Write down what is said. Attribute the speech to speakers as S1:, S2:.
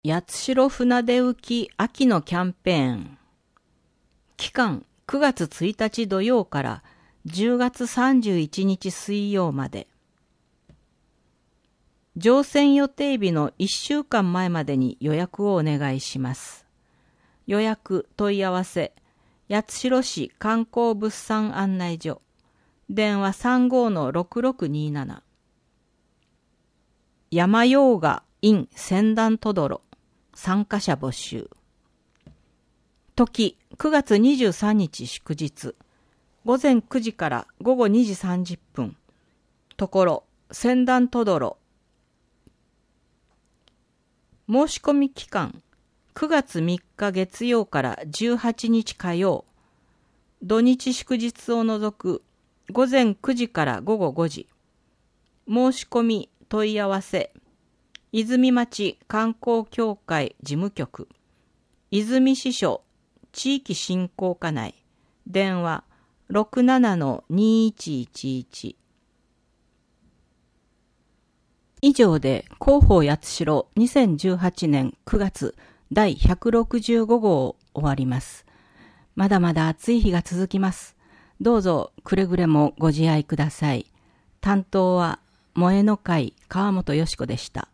S1: 八代船出浮き秋のキャンペーン。期間9月1日土曜から10月31日水曜まで。乗船予定日の1週間前までに予約をお願いします。予約問い合わせ、八代市観光物産案内所。電話 35-6627。山洋画 in 船団とどろ。参加者募集。時、9月23日祝日。午前9時から午後2時30分。ところ、船団とどろ。申し込み期間、9月3日月曜から18日火曜。土日祝日を除く午前9時から午後5時。申し込み問い合わせ。泉町観光協会事務局。泉支所地域振興課内。電話 67-2111。以上で広報八代2018年9月第165号を終わります。まだまだ暑い日が続きます。どうぞくれぐれもご自愛ください。担当は萌えの会川本よし子でした。